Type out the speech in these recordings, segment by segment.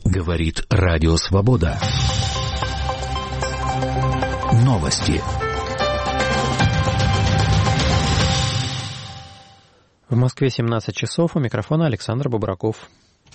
Говорит Радио Свобода. Новости. В Москве 17 часов. У микрофона Александр Бобраков.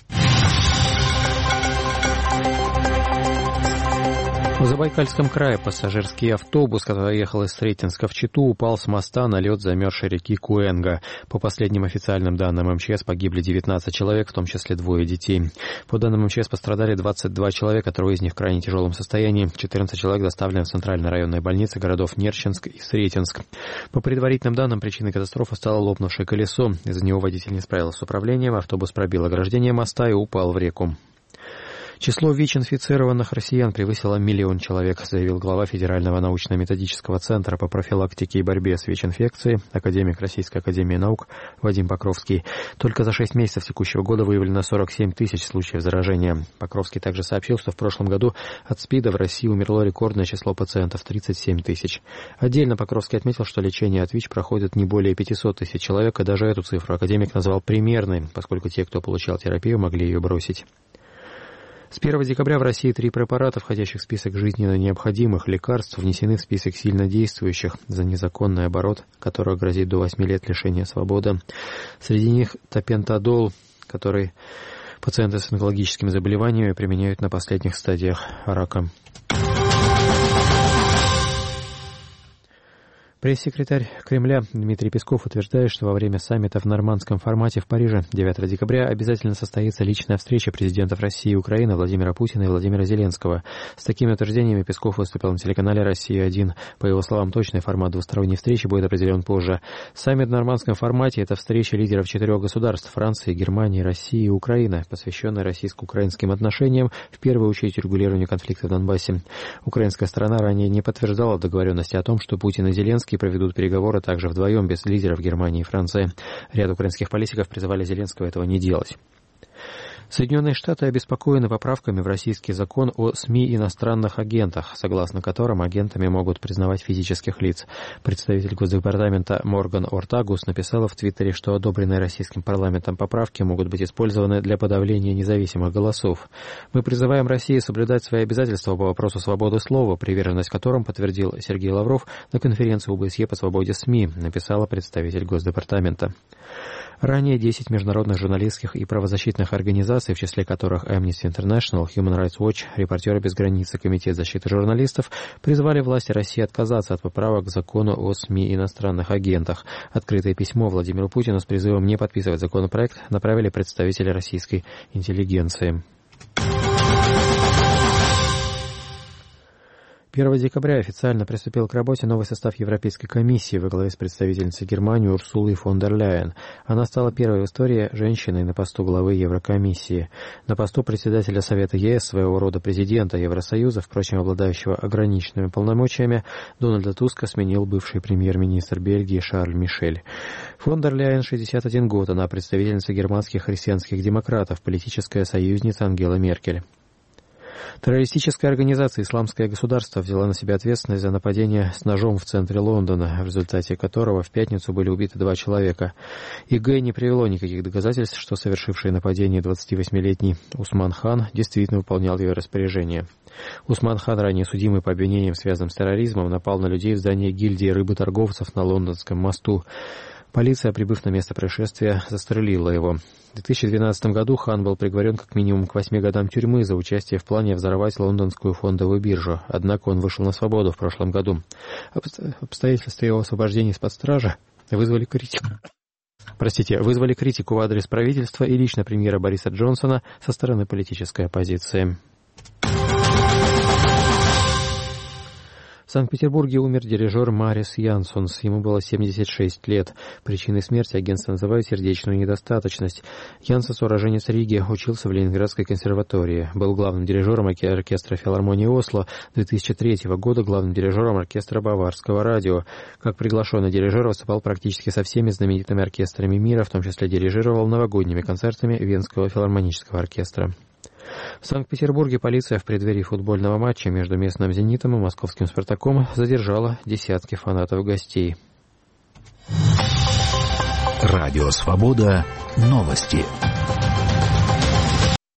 В Забайкальском крае пассажирский автобус, который ехал из Сретенска в Читу, упал с моста на лед замерзшей реки Куэнга. По последним официальным данным МЧС погибли 19 человек, в том числе 2 детей. По данным МЧС пострадали 22 человека, 3 из них в крайне тяжелом состоянии. 14 человек доставлены в центральные районные больницы городов Нерчинск и Сретенск. По предварительным данным, причиной катастрофы стало лопнувшее колесо. Из-за него водитель не справился с управлением, автобус пробил ограждение моста и упал в реку. Число ВИЧ-инфицированных россиян превысило 1 миллион человек, заявил глава Федерального научно-методического центра по профилактике и борьбе с ВИЧ-инфекцией, академик Российской академии наук Вадим Покровский. Только за 6 месяцев текущего года выявлено 47 тысяч случаев заражения. Покровский также сообщил, что в прошлом году от СПИДа в России умерло рекордное число пациентов – 37 тысяч. Отдельно Покровский отметил, что лечение от ВИЧ проходит не более 500 тысяч человек, и даже эту цифру академик назвал примерной, поскольку те, кто получал терапию, могли ее бросить. С 1 декабря в России 3 препарата, входящих в список жизненно необходимых лекарств, внесены в список сильно действующих, за незаконный оборот которых грозит до 8 лет лишения свободы. Среди них топентадол, который пациенты с онкологическими заболеваниями применяют на последних стадиях рака. Пресс-секретарь Кремля Дмитрий Песков утверждает, что во время саммита в нормандском формате в Париже 9 декабря обязательно состоится личная встреча президентов России и Украины Владимира Путина и Владимира Зеленского. С такими утверждениями Песков выступил на телеканале «Россия-1». По его словам, точный формат двусторонней встречи будет определен позже. Саммит в нормандском формате – это встреча лидеров 4 государств – Франции, Германии, России и Украины, посвященная российско-украинским отношениям, в первую очередь регулированию конфликта в Донбассе. Украинская сторона ранее не подтверждала договоренности о том, что Путин и Зеленский проведут переговоры также вдвоем, без лидеров Германии и Франции. Ряд украинских политиков призывали Зеленского этого не делать. Соединенные Штаты обеспокоены поправками в российский закон о СМИ и иностранных агентах, согласно которым агентами могут признавать физических лиц. Представитель Госдепартамента Морган Ортагус написала в Твиттере, что одобренные российским парламентом поправки могут быть использованы для подавления независимых голосов. «Мы призываем Россию соблюдать свои обязательства по вопросу свободы слова, приверженность которым подтвердил Сергей Лавров на конференции ОБСЕ по свободе СМИ», написала представитель Госдепартамента. Ранее 10 международных журналистских и правозащитных организаций, в числе которых Amnesty International, Human Rights Watch, Репортеры без границ и Комитет защиты журналистов, призвали власти России отказаться от поправок к закону о СМИ и иностранных агентах. Открытое письмо Владимиру Путину с призывом не подписывать законопроект направили представители российской интеллигенции. 1 декабря официально приступил к работе новый состав Европейской комиссии во главе с представительницей Германии Урсулой фон дер Ляйен. Она стала первой в истории женщиной на посту главы Еврокомиссии. На посту председателя Совета ЕС, своего рода президента Евросоюза, впрочем, обладающего ограниченными полномочиями, Дональда Туска сменил бывший премьер-министр Бельгии Шарль Мишель. Фон дер Ляйен 61 год, она представительница германских христианских демократов, политическая союзница Ангелы Меркель. Террористическая организация «Исламское государство» взяла на себя ответственность за нападение с ножом в центре Лондона, в результате которого в пятницу были убиты 2 человека. ИГ не привело никаких доказательств, что совершивший нападение 28-летний Усман Хан действительно выполнял ее распоряжение. Усман Хан, ранее судимый по обвинениям, связанным с терроризмом, напал на людей в здании гильдии рыботорговцев на Лондонском мосту. Полиция, прибыв на место происшествия, застрелила его. В 2012 году Хан был приговорен как минимум к 8 годам тюрьмы за участие в плане взорвать лондонскую фондовую биржу. Однако он вышел на свободу в прошлом году. Обстоятельства его освобождения из-под стражи вызвали критику в адрес правительства и лично премьера Бориса Джонсона со стороны политической оппозиции. В Санкт-Петербурге умер дирижер Марис Янсонс. Ему было 76 лет. Причиной смерти агентство называет сердечную недостаточность. Янсонс, уроженец Риги, учился в Ленинградской консерватории. Был главным дирижером оркестра филармонии Осло. 2003 года главным дирижером оркестра Баварского радио. Как приглашенный дирижер выступал практически со всеми знаменитыми оркестрами мира, в том числе дирижировал новогодними концертами Венского филармонического оркестра. В Санкт-Петербурге полиция в преддверии футбольного матча между местным «Зенитом» и московским «Спартаком» задержала десятки фанатов-гостей. Радио «Свобода». Новости.